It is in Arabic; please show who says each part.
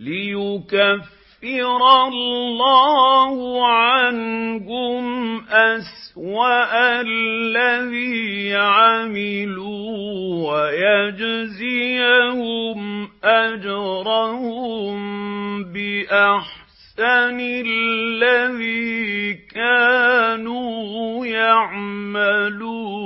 Speaker 1: لِيُكَفِّرَ اللَّهُ عَنْهُمْ أَسْوَأَ الَّذِي عَمِلُوا وَيَجْزِيَهُمْ أَجْرَهُم بِأَحْسَنِ الَّذِي كَانُوا يَعْمَلُونَ.